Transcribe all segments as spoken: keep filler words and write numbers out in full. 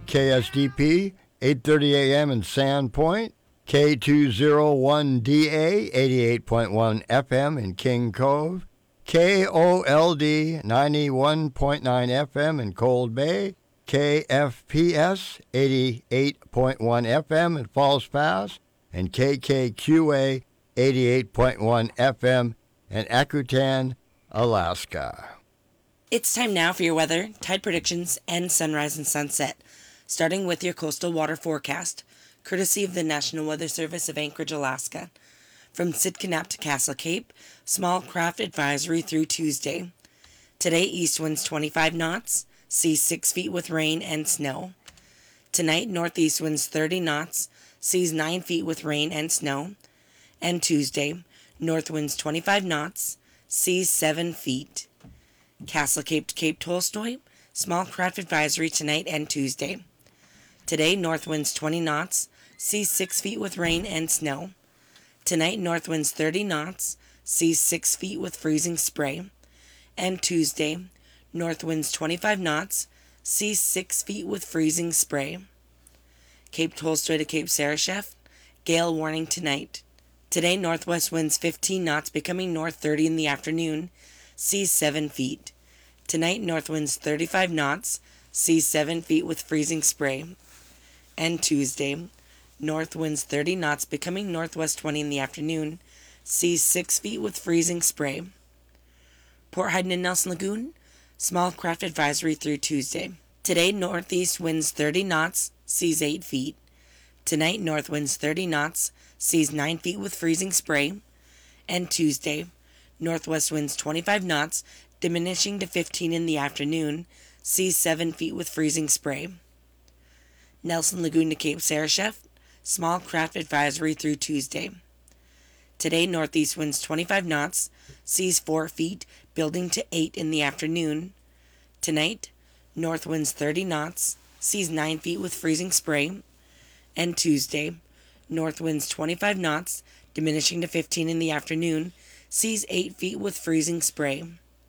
K S D P, eight thirty a.m. in Sandpoint, K two oh one D A, eighty-eight point one F M in King Cove, K O L D, ninety-one point nine F M in Cold Bay, K F P S, eighty-eight point one F M in Falls Pass, and K K Q A, eighty-eight point one F M in Akutan, Alaska. It's time now for your weather, tide predictions, and sunrise and sunset, starting with your coastal water forecast, courtesy of the National Weather Service of Anchorage, Alaska. From Sitka Nap to Castle Cape, small craft advisory through Tuesday. Today, east winds twenty-five knots, seas six feet with rain and snow. Tonight, northeast winds thirty knots, seas nine feet with rain and snow. And Tuesday, north winds twenty-five knots, seas seven feet. Castle Cape to Cape Tolstoy, small craft advisory tonight and Tuesday. Today, north winds twenty knots, seas six feet with rain and snow. Tonight, north winds thirty knots, seas six feet with freezing spray. And Tuesday, north winds twenty-five knots, seas six feet with freezing spray. Cape Tolstoy to Cape Sarashef, gale warning tonight. Today, northwest winds fifteen knots, becoming north thirty in the afternoon, seas seven feet. Tonight, north winds thirty-five knots, seas seven feet with freezing spray. And Tuesday, north winds thirty knots, becoming northwest twenty in the afternoon, seas six feet with freezing spray. Port Hayden and Nelson Lagoon, small craft advisory through Tuesday. Today, northeast winds thirty knots, seas eight feet. Tonight, north winds thirty knots, seas nine feet with freezing spray. And Tuesday, northwest winds twenty-five knots, diminishing to fifteen in the afternoon, seas seven feet with freezing spray. Nelson Lagoon to Cape Sarashef, small craft advisory through Tuesday. Today, northeast winds twenty-five knots, seas four feet, building to eight in the afternoon. Tonight, north winds thirty knots, seas nine feet with freezing spray. And Tuesday, north winds twenty-five knots, diminishing to fifteen in the afternoon, seas eight feet with freezing spray.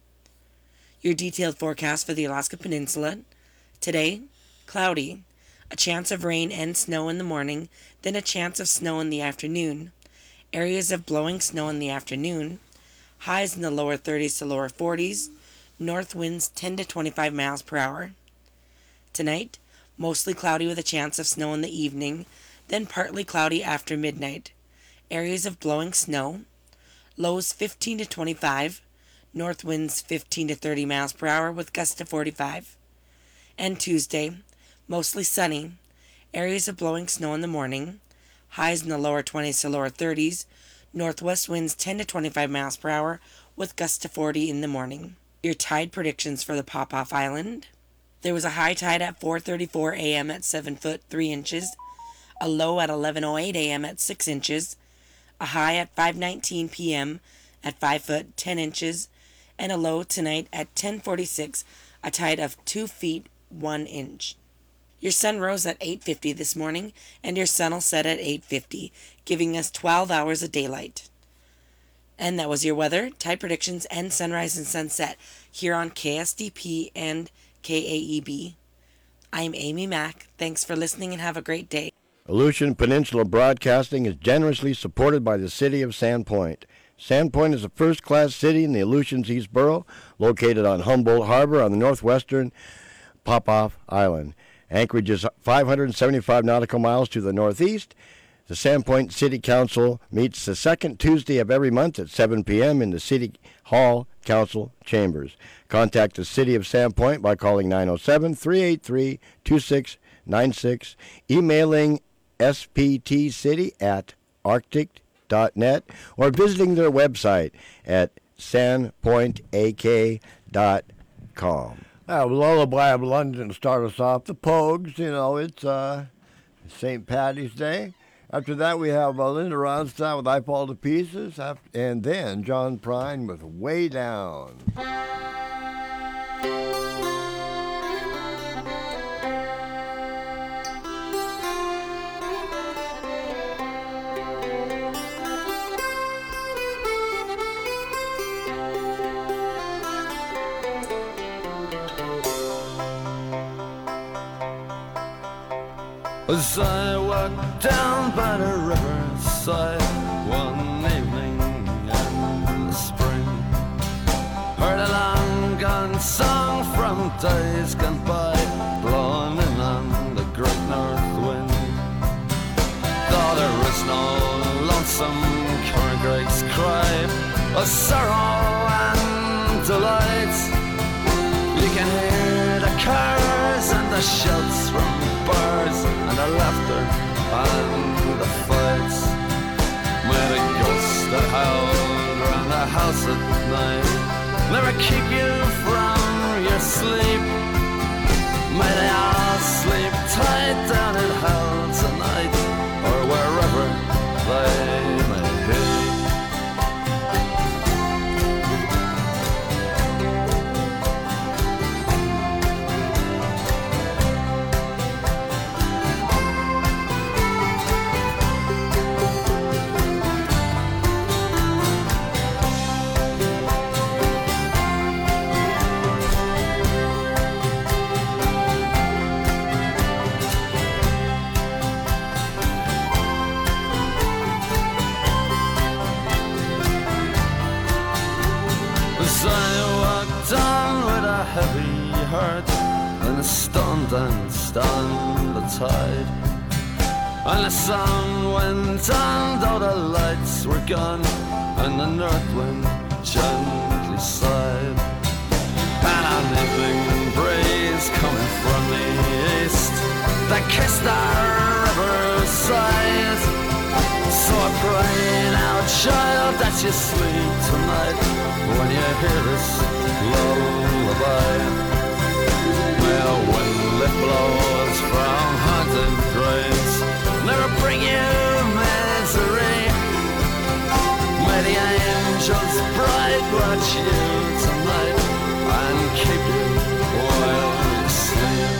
Your detailed forecast for the Alaska Peninsula. Today, cloudy, a chance of rain and snow in the morning, then a chance of snow in the afternoon. Areas of blowing snow in the afternoon. Highs in the lower thirties to lower forties. North winds ten to twenty-five miles per hour. Tonight, mostly cloudy with a chance of snow in the evening, then partly cloudy after midnight. Areas of blowing snow. Lows fifteen to twenty-five. North winds fifteen to thirty miles per hour with gusts to forty-five. And Tuesday, mostly sunny. Areas of blowing snow in the morning. Highs in the lower twenties to lower thirties. Northwest winds ten to twenty-five miles per hour with gusts to forty in the morning. Your tide predictions for the Pop-Off Island. There was a high tide at four thirty-four a.m. at seven foot three inches. A low at eleven oh eight a.m. at six inches. A high at five nineteen p.m. at five foot ten inches. And a low tonight at ten forty-six, a tide of two feet one inch. Your sun rose at eight fifty this morning, and your sun will set at eight fifty, giving us twelve hours of daylight. And that was your weather, tide predictions, and sunrise and sunset here on K S D P and K A E B. I'm Amy Mack. Thanks for listening and have a great day. Aleutian Peninsula Broadcasting is generously supported by the City of Sandpoint. Sandpoint is a first-class city in the Aleutians East Borough, located on Humboldt Harbor on the northwestern Pop-Off Island. Anchorage is five hundred seventy-five nautical miles to the northeast. The Sandpoint City Council meets the second Tuesday of every month at seven p.m. in the City Hall Council Chambers. Contact the City of Sandpoint by calling nine oh seven, three eight three, two six nine six, emailing s p t city at arctic dot net, or visiting their website at sandpoint a k dot com. Uh, Lullaby of London to start us off. The Pogues, you know, it's uh, Saint Paddy's Day. After that, we have uh, Linda Ronstadt with I Fall to Pieces, and then John Prine with Way Down. As I walked down by the riverside one evening in the spring, heard a long gone song from days gone by, blowing in on the great north wind. Though there is no lonesome corncrakes cry of sorrow and delight, you can hear the cars and the shouts from birds and the laughter and the fights. May the ghosts that howl round the house at night never keep you from your sleep. May they all sleep tight down in hell tonight, or wherever they may be. As I walked on with a heavy heart, and a stone danced on the tide, and the sun went on though the lights were gone, and the north wind gently sighed, and an evening breeze coming from the east that kissed our riverside. So I pray now, child, that you sleep tonight when you hear this lullaby. May the wind that blows from haunted graves never bring you misery. May the angels bright watch you tonight and keep you while you sleep.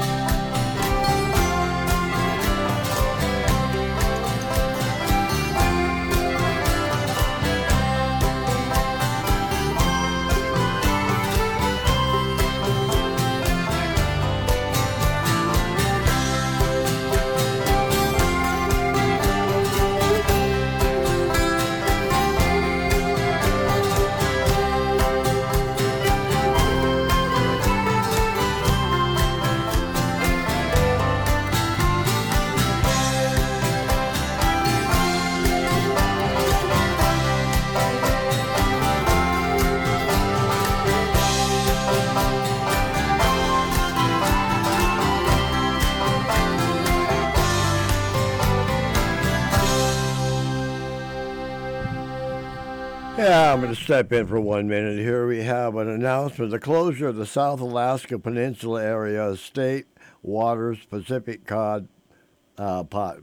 Yeah, I'm going to step in for one minute. Here we have an announcement. The closure of the South Alaska Peninsula area state waters Pacific cod uh, pot,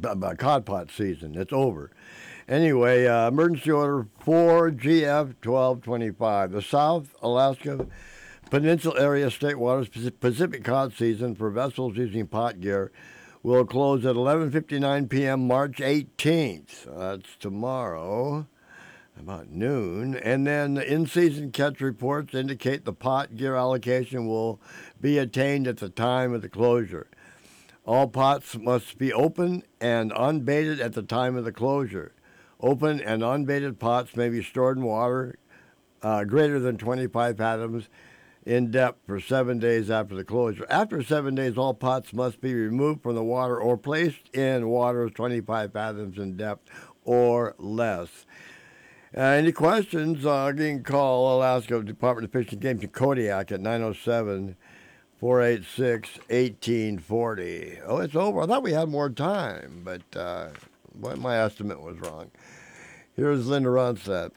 cod pot season. It's over. Anyway, uh, emergency order four G F twelve twenty-five. The South Alaska Peninsula area state waters Pacific cod season for vessels using pot gear will close at eleven fifty-nine p.m. March eighteenth. That's tomorrow, about noon. And then the in-season catch reports indicate the pot gear allocation will be attained at the time of the closure. All pots must be open and unbaited at the time of the closure. Open and unbaited pots may be stored in water uh, greater than twenty-five fathoms in depth for seven days after the closure. After seven days, all pots must be removed from the water or placed in water twenty-five fathoms in depth or less. Uh, any questions, uh, you can call Alaska Department of Fish and Game in Kodiak at nine oh seven, four eight six, one eight four oh. Oh, it's over. I thought we had more time, but uh, well, my estimate was wrong. Here's Linda Ronstadt.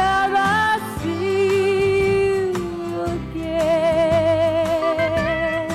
Time I see you again.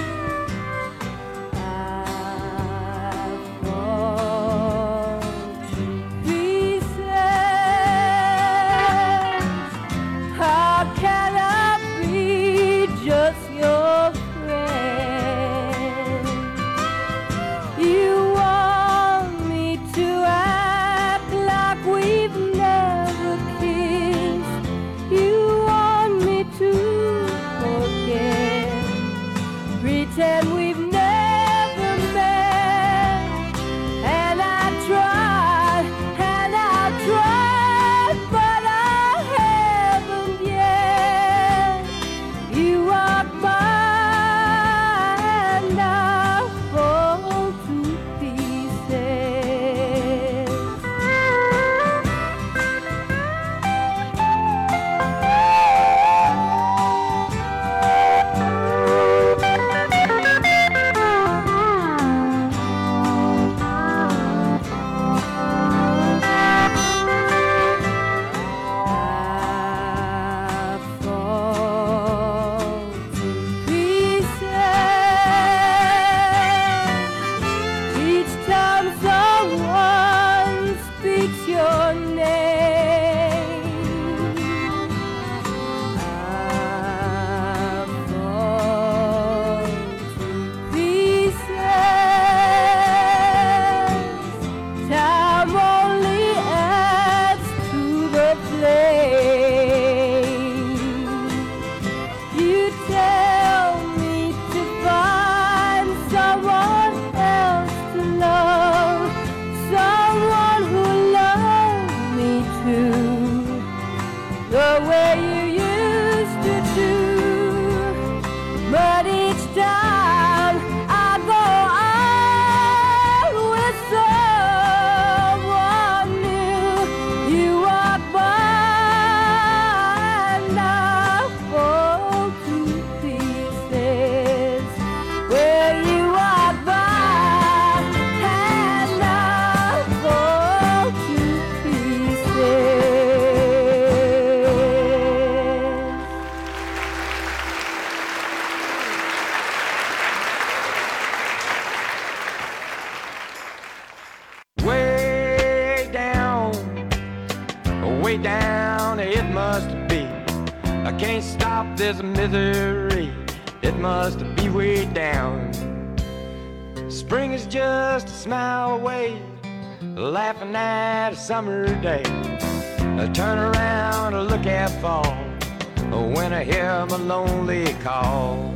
way down it must be. I can't stop this misery, it must be way down. Spring is just a smile away, laughing at a summer day. I turn around and look at fall when I hear my lonely call.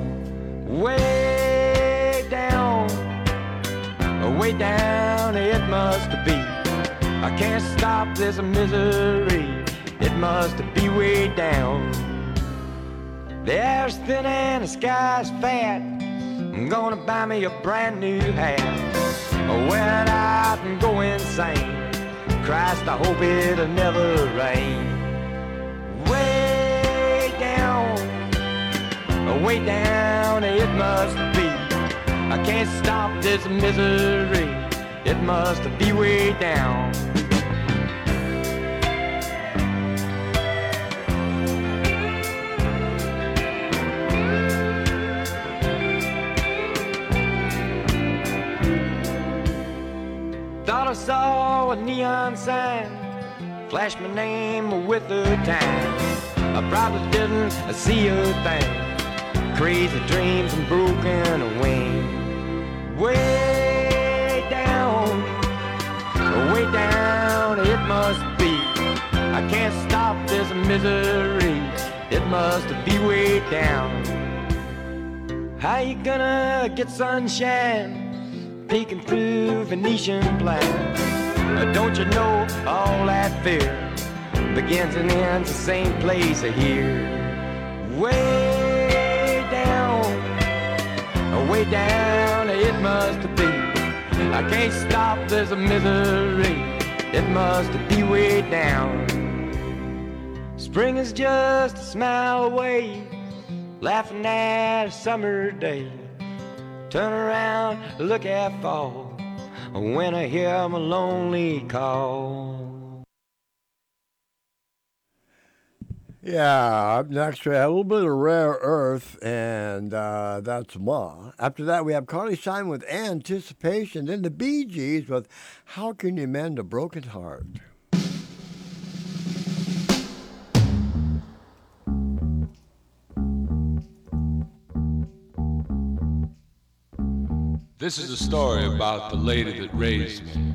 Way down, way down it must be. I can't stop this misery, it must be way down. The air's thin and the sky's fat, I'm gonna buy me a brand new hat. Wear it out and go insane, Christ, I hope it'll never rain. Way down, way down it must be. I can't stop this misery, it must be way down. Thought I saw a neon sign flash my name with the time. I probably didn't see a thing, crazy dreams and broken wings. Way down, way down it must be. I can't stop this misery, it must be way down. How you gonna get sunshine peeking through Venetian blinds? Don't you know all that fear begins and ends the same place here? Way down, way down it must be. I can't stop this misery, it must be way down. Spring is just a smile away, laughing at a summer day. Turn around, look at fall when I hear my lonely call. Yeah, up next we have a little bit of Rare Earth, and uh, that's Ma. After that, we have Carly Simon with Anticipation, then the Bee Gees with How Can You Mend a Broken Heart? This is a story about the lady that raised me.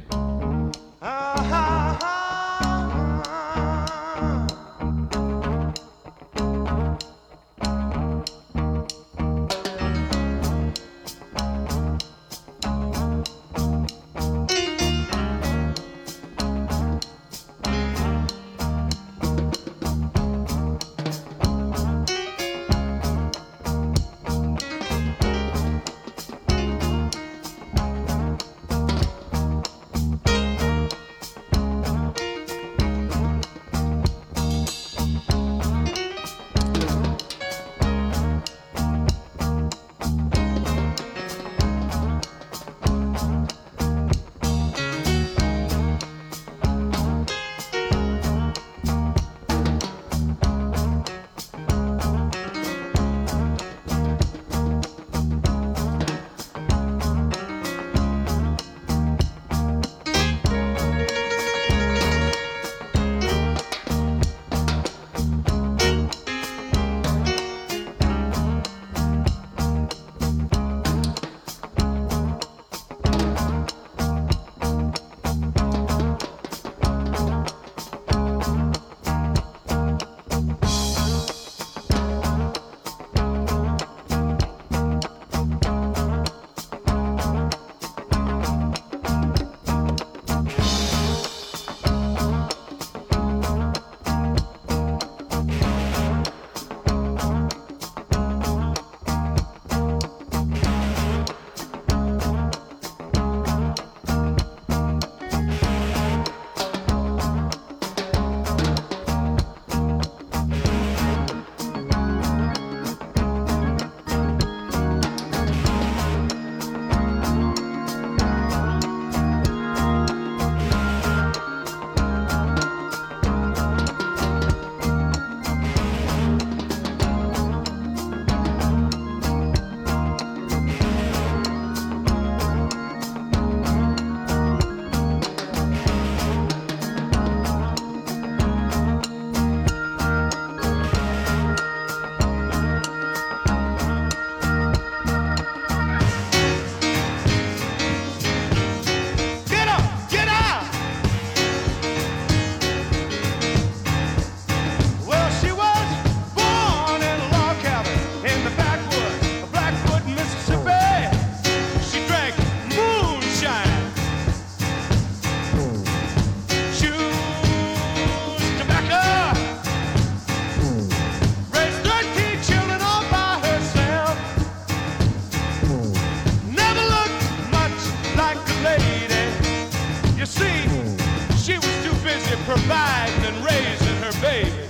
busy providing and raising her babies.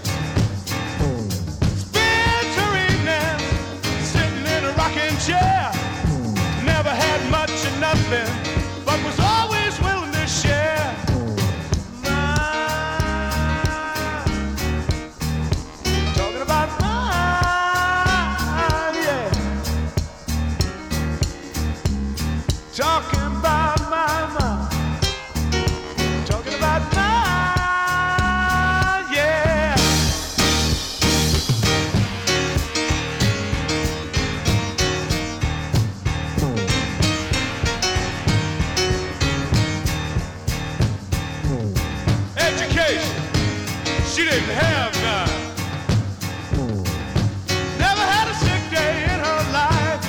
Spent her evening sitting in a rocking chair. Never had much of nothing, but was always willing to share. Mine, talking about mine, yeah. Talking about my mom. Talking about mine, yeah. Education, she didn't have none. Never had a sick day in her life.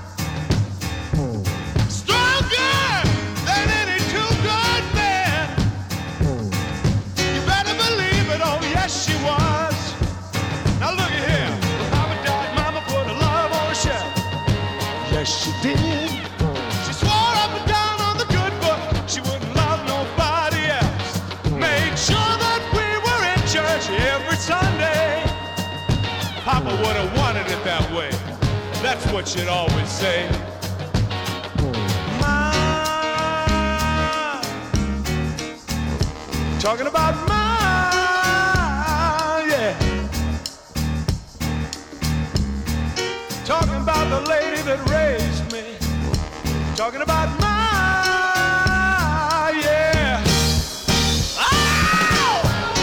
Stronger than any two-good man. You better believe it, oh yes she was. Now look at here, when Mama died, Mama put her love on the shelf. Yes she did. She swore up and down on the good book she wouldn't love nobody else. Made sure that we were in church every Sunday. Papa would have wanted it that way. That's what she'd always say. Mine, talking about mine, yeah. Talking about the lady that raised me. Talking about mine, yeah. Ow!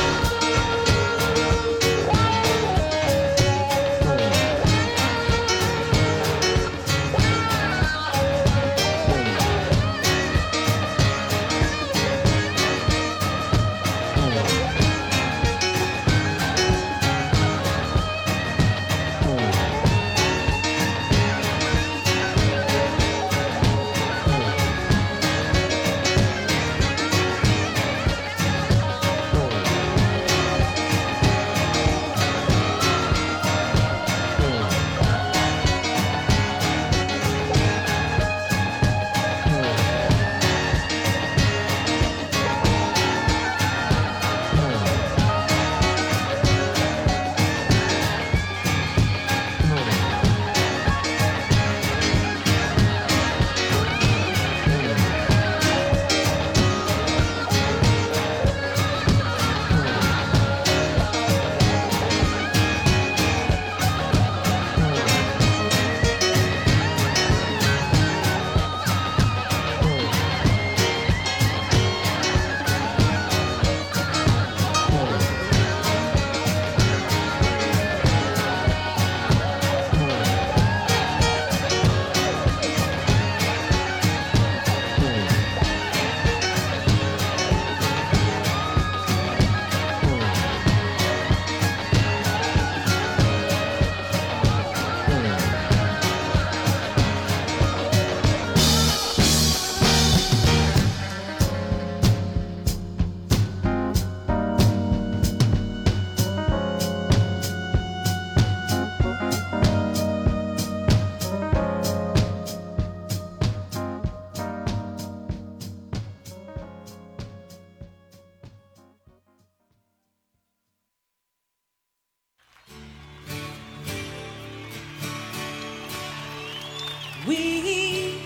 We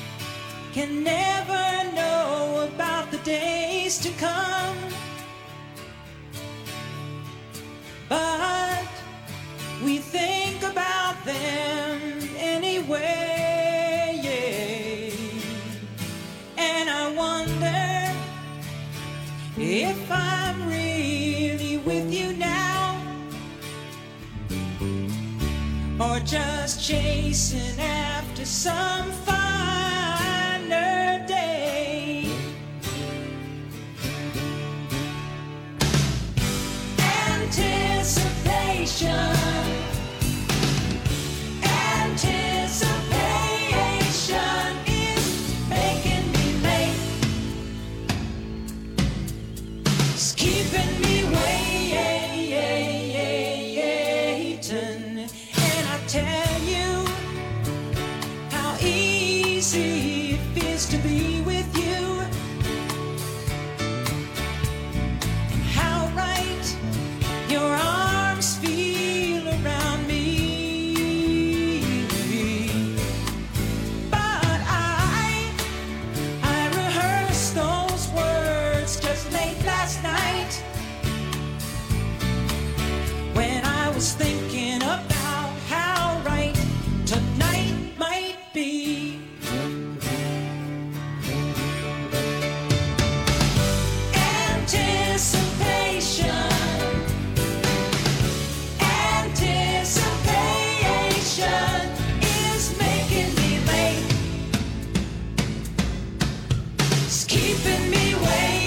can never know about the days to come, but we think about them anyway, yeah. And I wonder if I'm really with you now, or just chasing after some finer day. Anticipation, anticipation is making me late. It's keeping me waiting, and I tell you how easy it feels to be with you. was thinking about how right tonight might be. Anticipation, anticipation is making me late. It's keeping me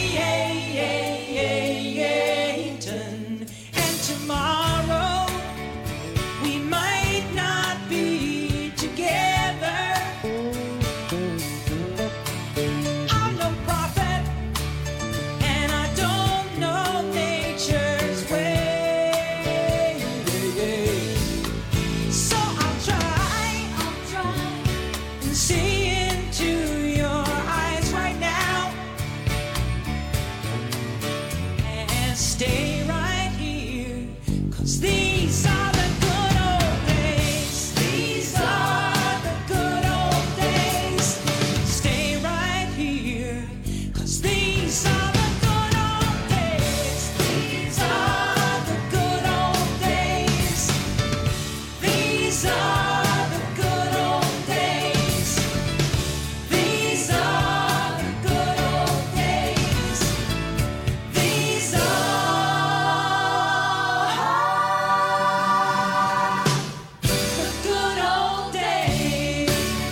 waiting, and tomorrow we might not be together. I'm no prophet, and I don't know nature's way. So I'll try, I'll try and see into your eyes right now, and stay right here, 'cause these are the good old days. These are the good old days. Stay right here, 'cause these are the good old days. These are the good old days. These are the good old days. These are the good old days. These are the good old days.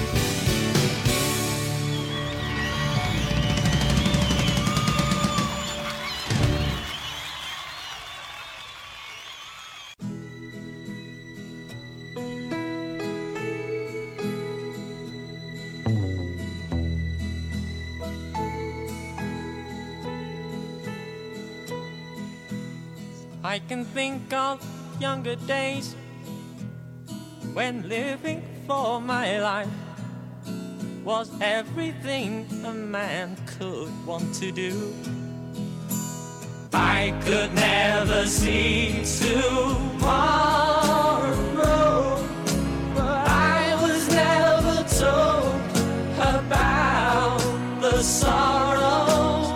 I can think of younger days when living for my life was everything a man could want to do. I could never see tomorrow, but I was never told about the sorrows.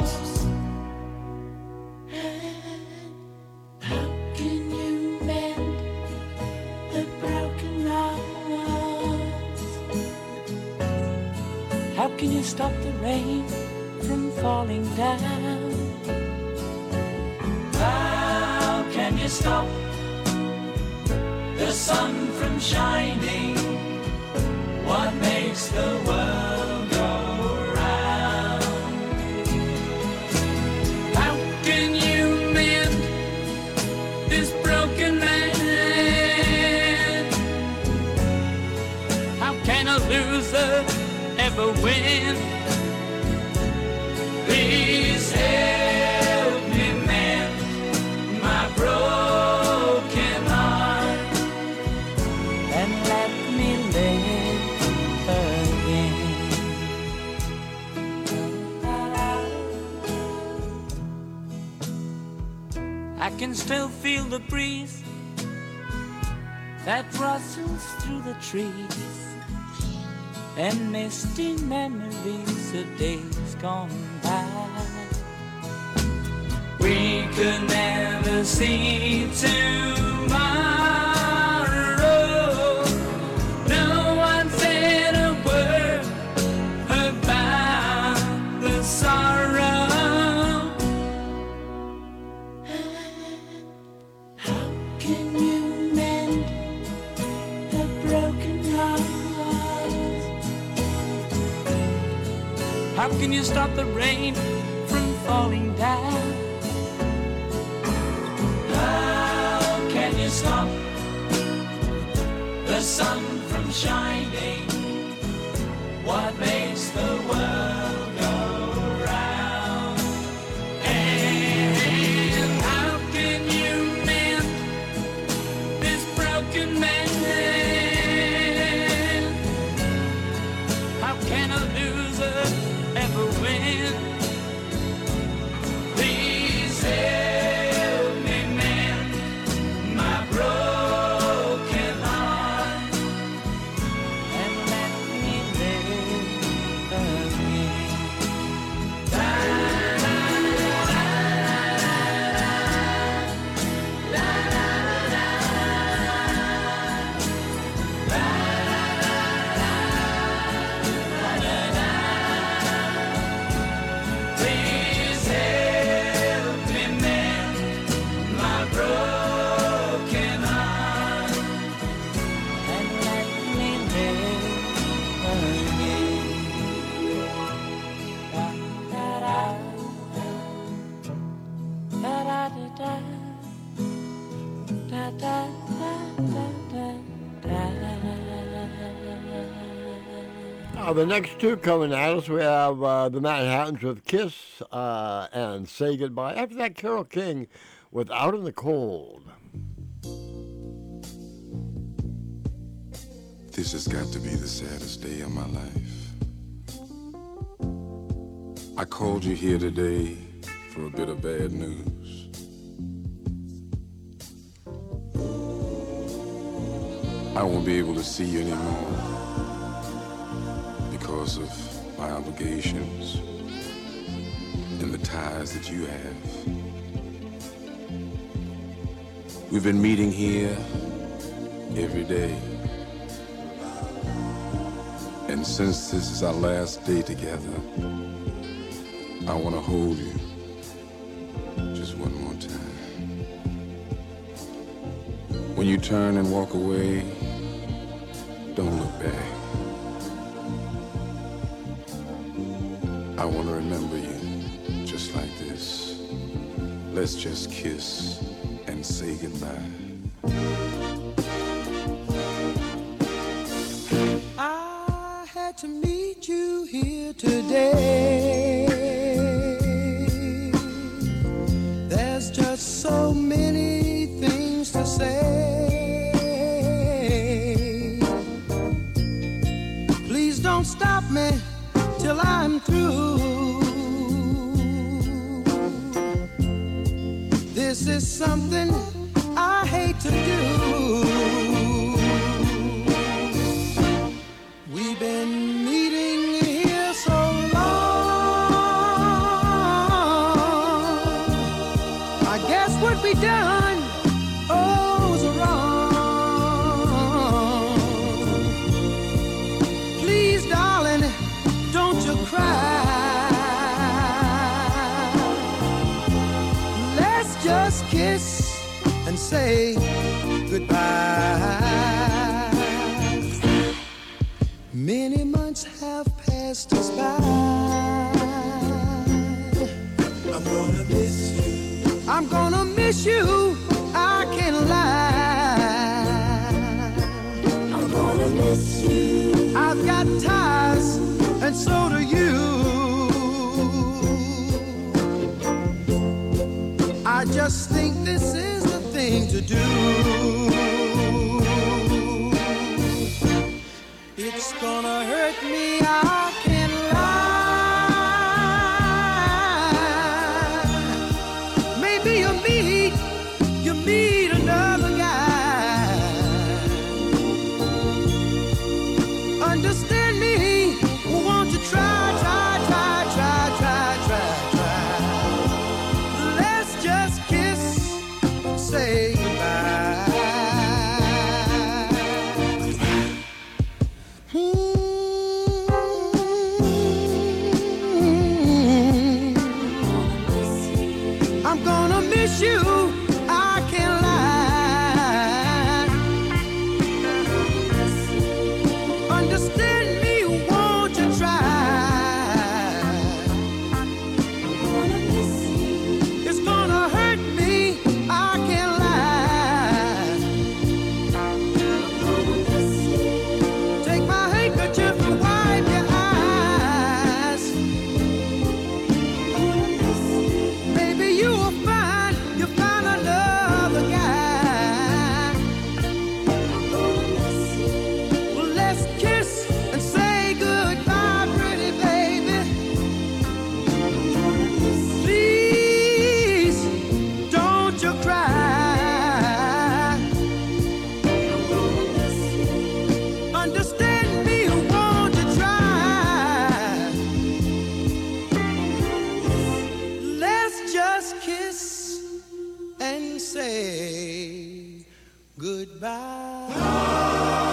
How can you mend the broken hearts? How can you stop the rain from falling down? How can you stop the sun from shining? What makes the world go round? How can you mend this broken man? How can a loser ever win? Please help me mend my broken heart And let me live again. I can still feel the breeze That rustles through the trees, and misty memories of days gone by. we could never see tomorrow. No one said a word about the sorrow. How can you mend the broken heart? How can you stop the rain From falling down? How can you stop The sun from shining? What makes the world go round? And how can you mend this broken man? How can a loser ever win? Please help me mend my broken heart And Uh, the next two coming at us, we have uh, the Manhattans with Kiss uh, and Say Goodbye. After that, Carole King with Out in the Cold. This has got to be the saddest day of my life. I called you here today for a bit of bad news. I won't be able to see you anymore because of my obligations and the ties that you have. We've been meeting here every day. And since this is our last day together, I want to hold you just one more time. When you turn and walk away, don't look back. I want to remember you just like this. Let's just kiss and say goodbye. I had to meet you here today. There's just so many things to say. Please don't stop me till I'm through. This is something I hate to do. We've been meeting here so long. I guess what we done, oh, was wrong. Please, darling, don't you cry. Let's just kiss and say goodbye. Many months have passed us by. I'm gonna miss you. I'm gonna miss you. I can't lie. I'm gonna miss you. I've got ties, and so do you. I just think this is the thing to do. It's gonna hurt me, I can't lie. Maybe you meet, you meet another guy. Understand me, won't you try, try, try, try, try, try, try. Let's just kiss and say goodbye. I'm gonna miss you, I can't lie. Understand me, won't you try? It's gonna hurt me, I can't lie. Take my handkerchief and wipe your eyes. Maybe you will find, you find another guy. Well, let's kiss and say goodbye, pretty baby. Please, don't you cry. Understand me, won't you try? Let's just kiss and say goodbye.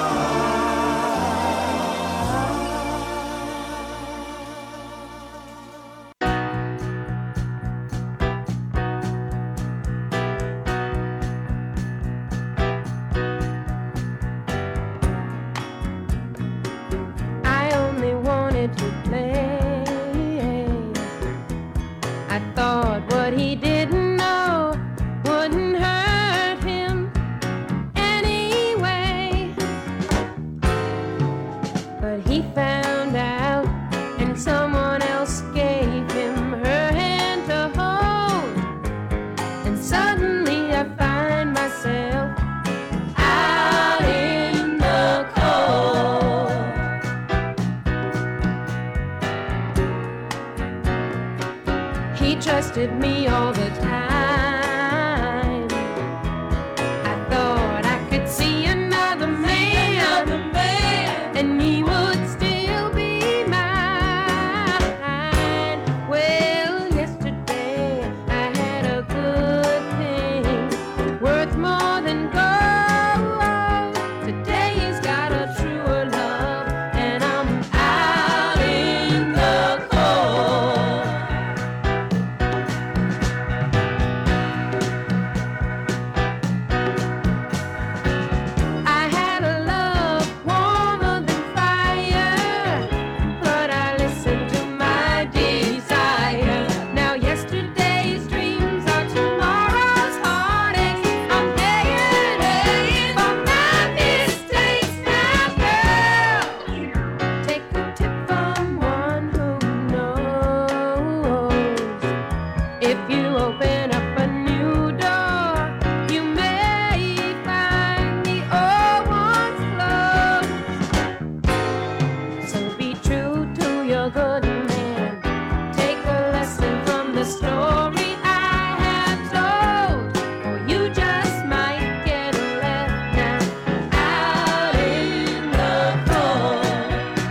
I only wanted to play. I thought what he didn't know wouldn't hurt him. trusted me all the time. I thought I could see another man, another man, and he would still be mine. Well, yesterday I had a good thing worth more than gold. Today he's got a truer love, and I'm out in the cold. I had a love warmer than fire, but I listened to my desire. Now yesterday's dreams are tomorrow's heartaches. I'm paying for my mistakes now, girl. Take a tip from one who knows. If you open up a new door, you may find the old ones closed. So be true to your good man. Take a lesson from the story I have told, or you just might get left now out in the cold.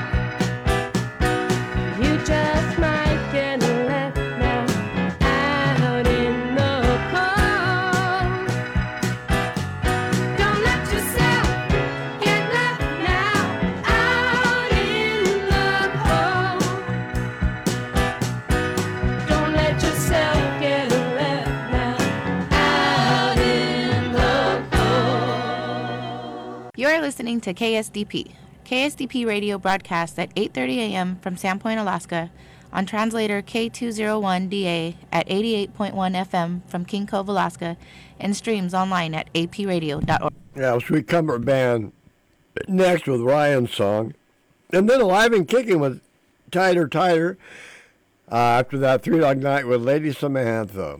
You just might get left now out in the cold. Don't let yourself get left now out in the cold. Don't let yourself get left now out in the cold. You're listening to K S D P. K S D P radio broadcasts at eight thirty a.m. from Sandpoint, Alaska, on translator K two oh one D A at eighty-eight point one F M from King Cove, Alaska, and streams online at a p radio dot org. Yeah, Sweet Comfort Band next with Ryan's song. And then Alive and Kicking with Tighter, Tighter. Uh, after that, Three Dog Night with Lady Samantha.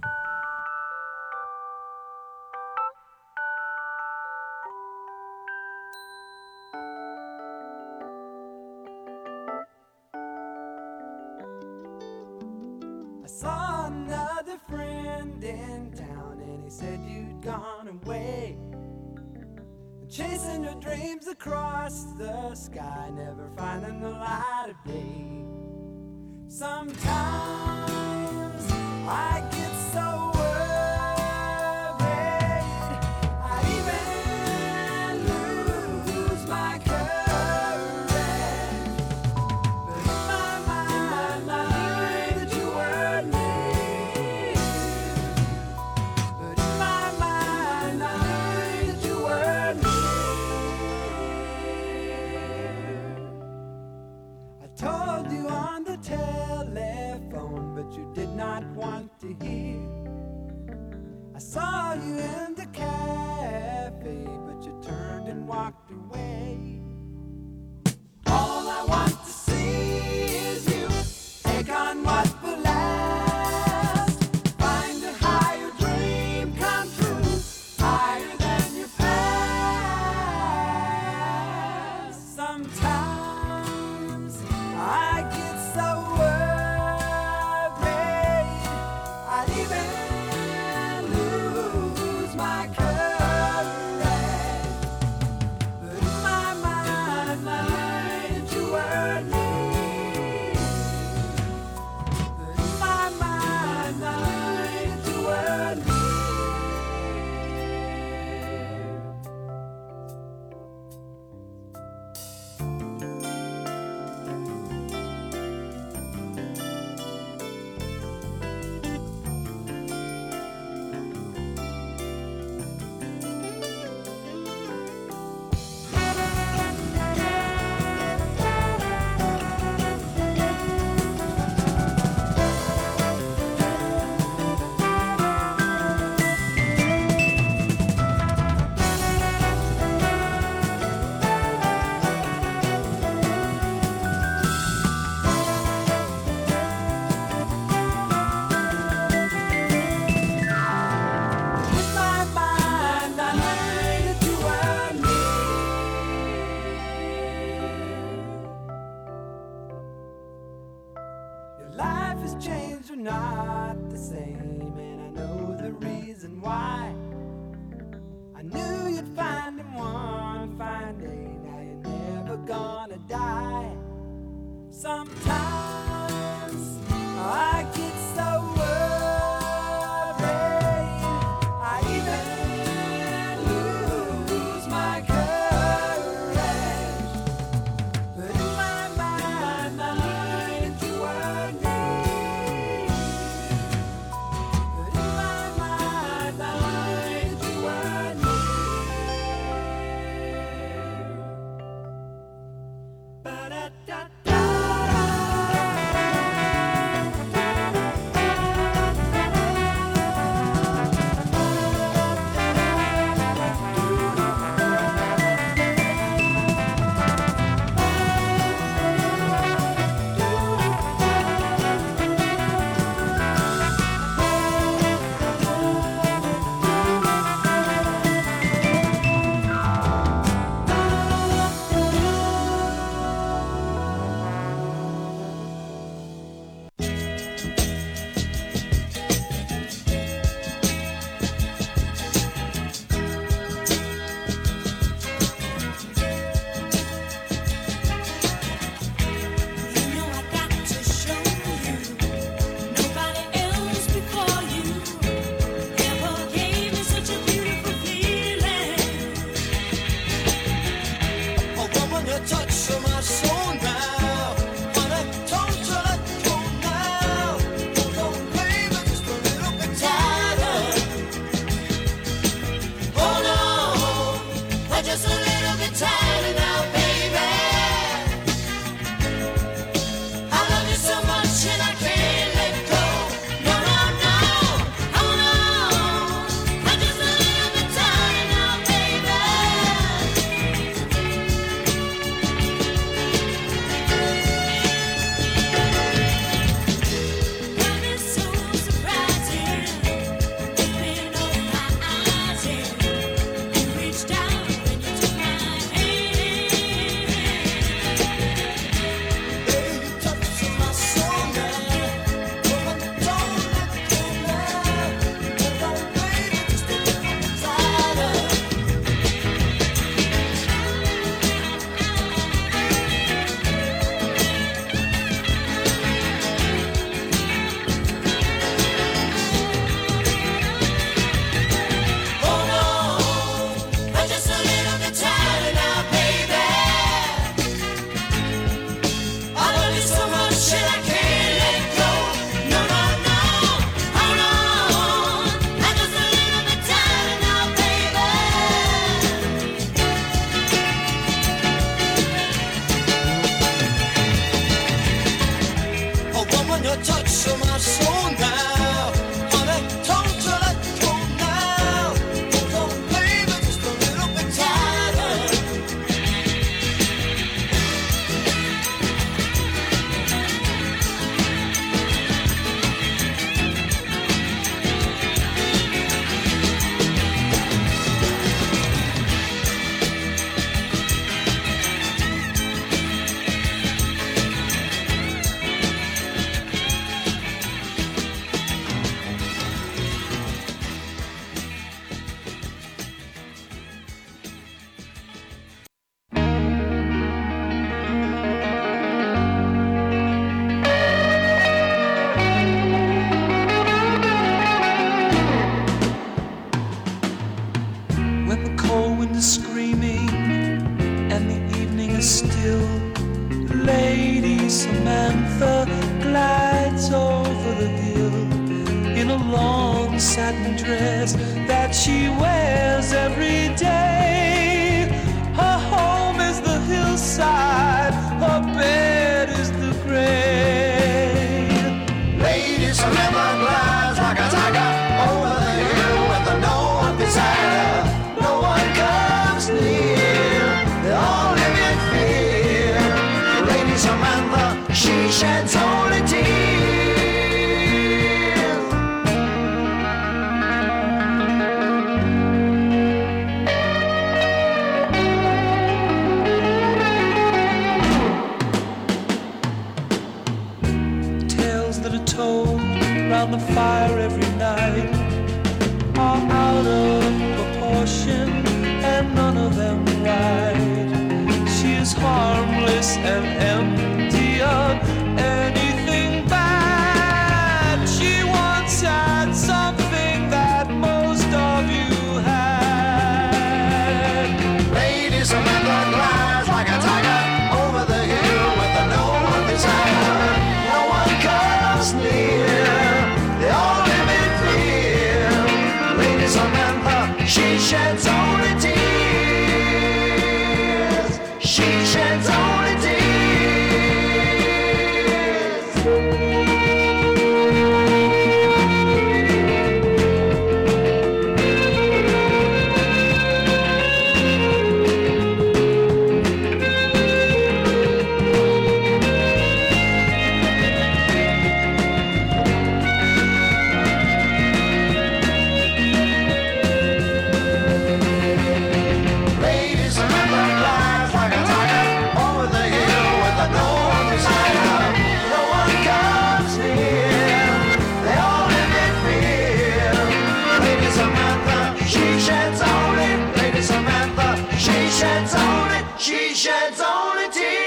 I saw another friend in town and he said you'd gone away. Chasing your dreams across the sky, never finding the light of day. Sometimes I get so worried, I even lose my courage. But in my mind, I knew that you weren't me. But in my mind, I knew that you weren't me. I told you on the telephone, but you did not want to hear. I saw you in the cafe, but you turned and walked away. All I want to see is you take on what will last. Find a higher dream come true, higher than your past. Sometimes I get so worried, I'd even lose my courage. But in my the same, and I know the reason why. I knew you'd find him one fine day. Now you're never gonna die. Sometimes I get so worried, I even lose my courage. But in my mind, my mind, you were me. But in my mind, my mind, you were me. Ba-da-da-da. Samantha glides over the hill in a long satin dress that she wears every day. Her home is the hillside, her bed is the grave. Lady Samantha glides like a tiger over the hill with the no desire. No one comes near, they all live in fear. Lady Samantha, she sheds only tears. out of proportion and none of them right. She is harmless and empty of anything bad. She once had something that most of you had. Lady Samantha glides like a tiger over the hill with the no one beside her. No one comes near. They all live in fear. Lady Samantha, she sheds only tears. She sheds only tears. Lady Samantha glides like a tiger over the hill with the no one beside her. No one comes near. They all live in fear. Lady Samantha, she sheds only. Lady Samantha, she sheds only. She sheds only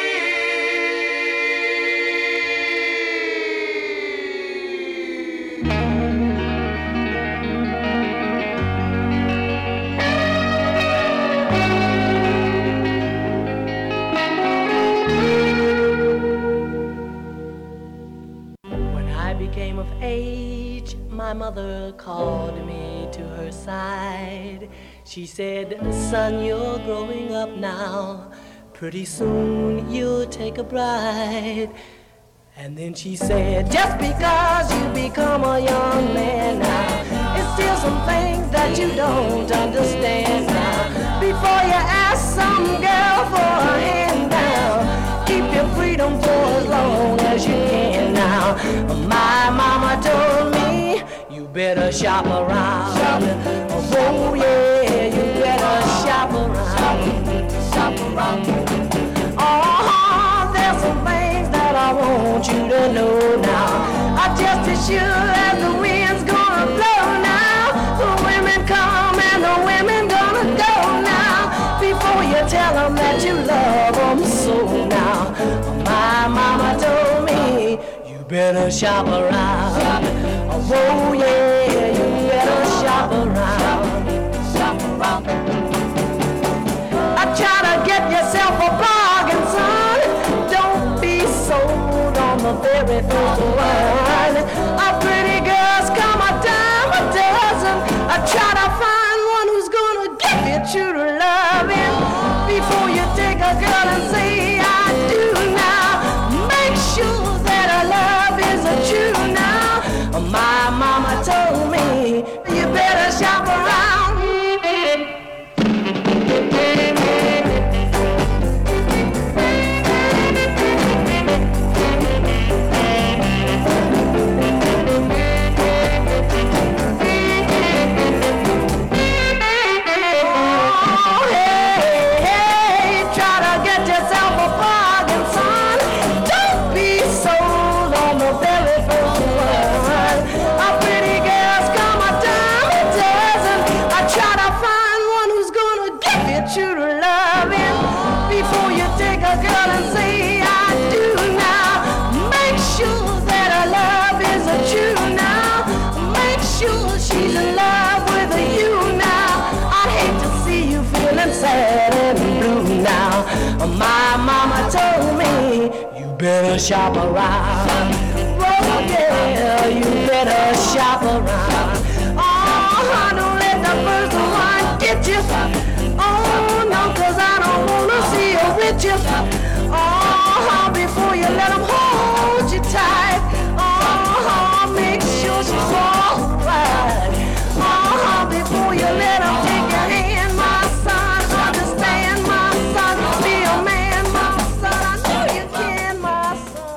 When I became of age, my mother called me to her side. She said, son, you're growing up now. Pretty soon you'll take a bride. And then she said, just because you become a young man now, it's still some things that you don't understand now. Before you ask some girl for a hand down, keep your freedom for as long as you can now. My mama told me, you better shop around. Oh yeah, you better shop around. Shop around. Oh, there's some things that I want you to know now. I just as sure as the wind's gonna blow now, the women come and the women gonna go now. Before you tell them that you love them so now. My mama told me, you better shop around. Oh yeah, you better shop around. Shop around. I try to get yourself a bargain, son. Don't be sold on the very first one. A pretty girls come a dime a dozen. I try to find one who's gonna give you true loving. Before you take a girl and say I do now, make sure that her love is a true now. My mama told me you better shop around. My mama told me you better shop around. Oh yeah, you better shop around. Oh, don't let the first one get you. Oh no, cause I don't wanna see you with you. Oh, before you let them hold you tight. Oh, make sure she's alright. Oh, before you let them take your hand, my son. Understand, my son. Be a man, my son. I know you can, my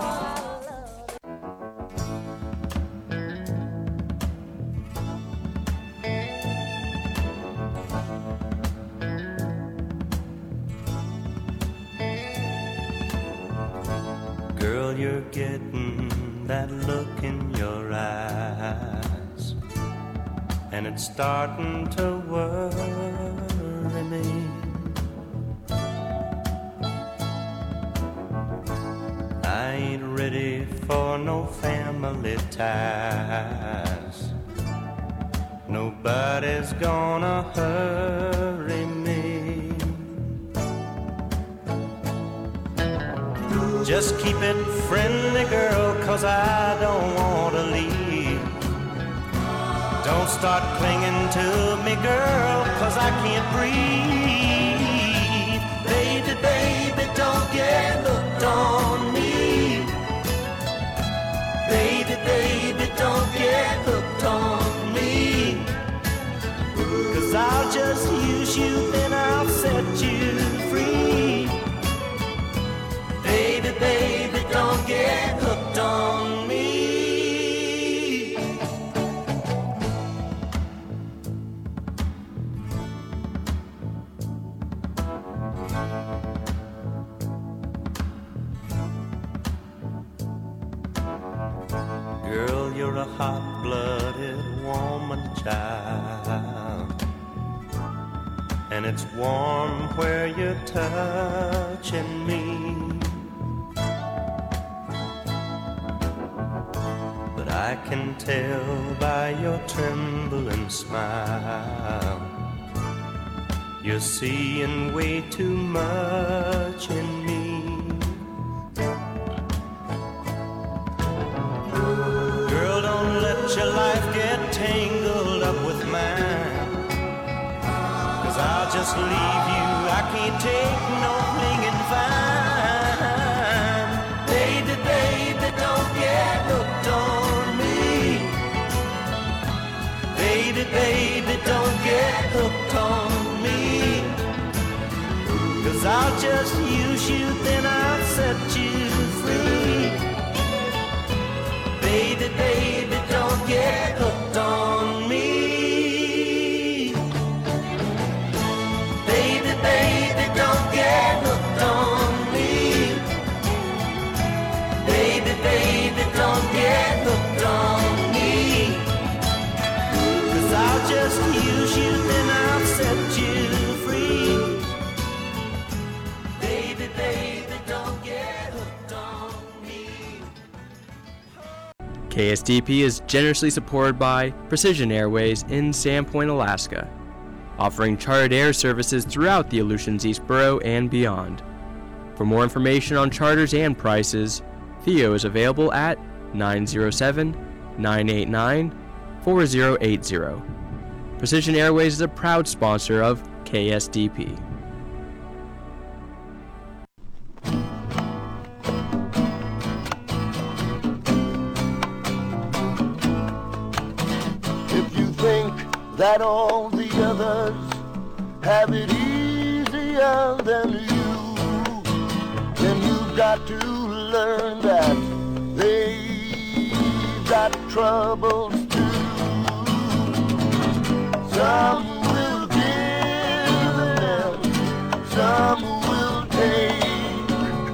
Girl, you're getting that look in your eyes, and it's starting to worry me. I ain't ready for no family ties. Nobody's gonna hurry me. Just keep it friendly, girl, 'cause I don't want to leave. Don't start clinging to me, girl, 'cause I can't breathe. Baby, baby, don't get hooked on me. Baby, baby, don't get hooked on me. 'Cause I'll just use you, then I'll set you free. Baby, baby, don't get hooked on me. Girl, you're a hot-blooded woman, child, and it's warm where you're touching me. But I can tell by your trembling smile, you're seeing way too much in me. Girl, don't let your life get tangled up with mine, 'cause I'll just leave you, I can't take no clinging vine. Baby, baby, don't get hooked on me. Baby, baby, don't get hooked on me. 'Cause I'll just use you, then I'll set you free. Baby, baby, don't get hooked on me. Baby, baby, don't get hooked on me. Baby, baby, don't get hooked on me. 'Cause I'll just use you, then I'll set you free. Baby, baby, don't get hooked on me. K S D P is generously supported by Precision Airways in Sandpoint, Alaska, offering chartered air services throughout the Aleutians East Borough and beyond. For more information on charters and prices, Theo is available at nine zero seven, nine eight nine, four zero eight zero. Precision Airways is a proud sponsor of K S D P. That all the others have it easier than you, then you've got to learn that they've got troubles too. Some will give them, some will take,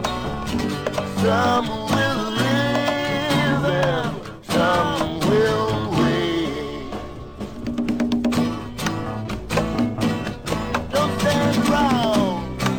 some will live them, some will wait. Don't stand around.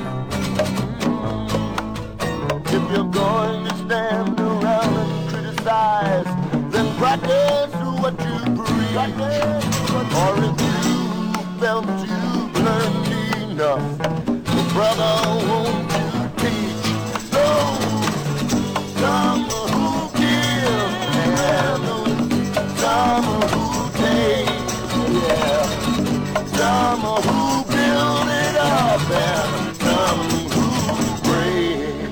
If you're going to stand around and criticize, then practice what you preach. Or if you felt you've learned enough, well, brother, won't you teach? So, some who give and some who take, yeah. Some who build it up and some who break.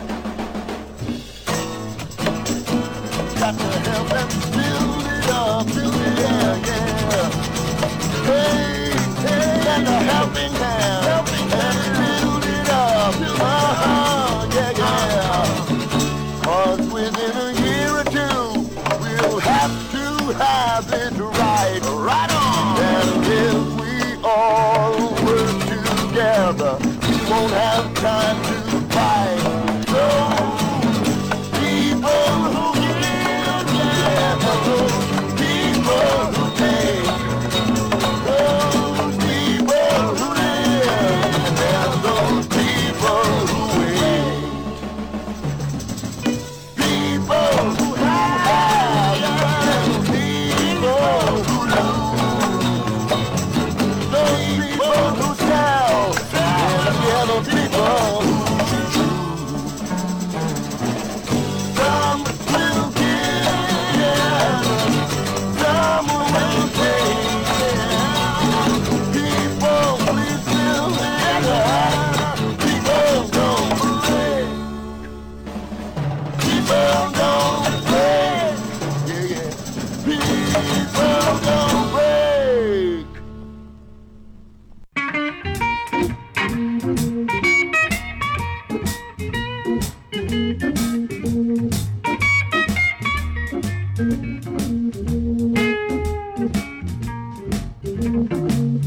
Got to help them build it up, build it up, yeah. Hey, hey, and a helping hand, helping hand, build it up, uh-huh, yeah, yeah. 'Cause within a year or two, we'll have to have it right, right on. And if we all work together, we won't have time to fight. So, people who give, yeah, people who take,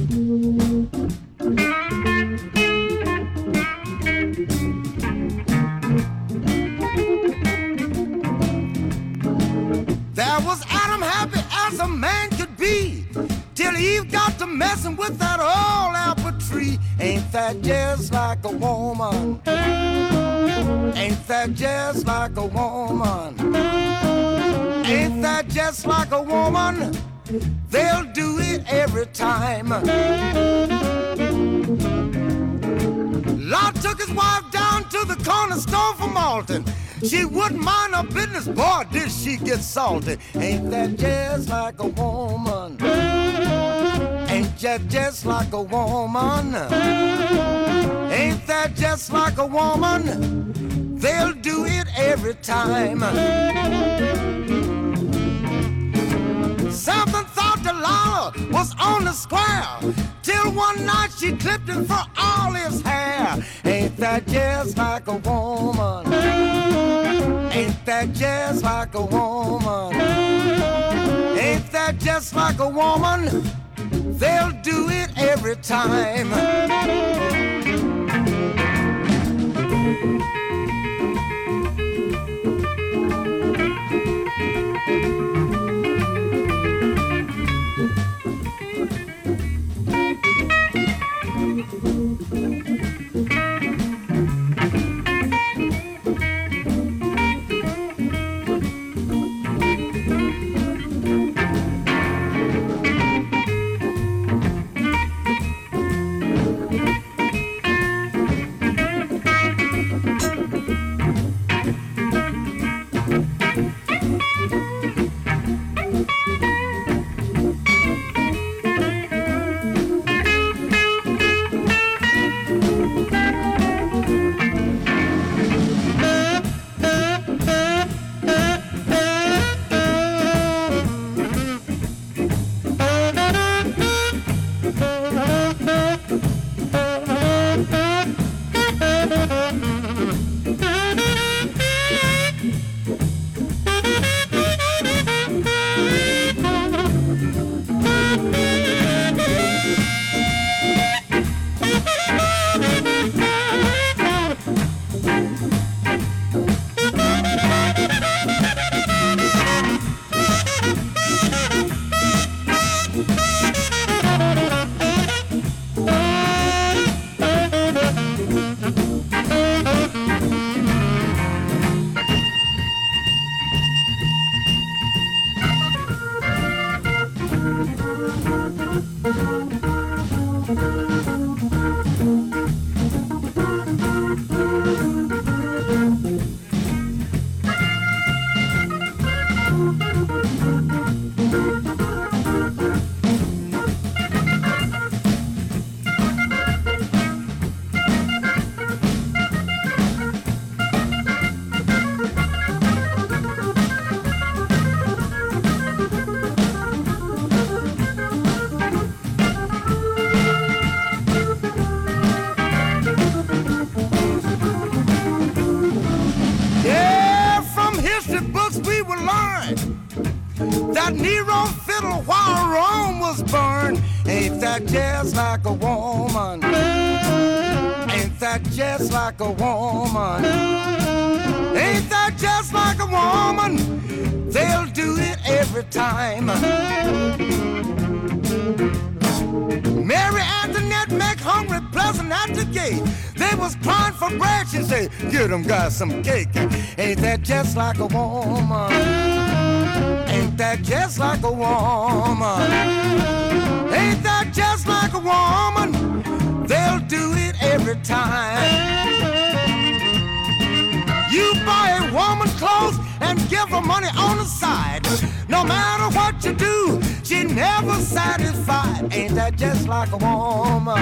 There was Adam happy as a man could be, till Eve got to messing with that old apple tree. Ain't that just like a woman? Ain't that just like a woman? Ain't that just like a woman? They'll do it every time. Lot took his wife down to the corner store for malting. She wouldn't mind her business, boy, did she get salty. Ain't that just like a woman? Ain't that just like a woman? Ain't that just like a woman? They'll do it every time. Something thought Delilah was on the square, till one night she clipped him for all his hair. Ain't that just like a woman? Ain't that just like a woman? Ain't that just like a woman? They'll do it every time. That Nero fiddle while Rome was burned. Ain't that just like a woman? Ain't that just like a woman? Ain't that just like a woman? They'll do it every time. Mary Antoinette make hungry pleasant at the gate. They was crying for bread. She said, "Get them guys some cake." Ain't that just like a woman? Ain't that just like a woman? Ain't that just like a woman? They'll do it every time. You buy a woman clothes and give her money on the side. No matter what you do, she never satisfied. Ain't that just like a woman?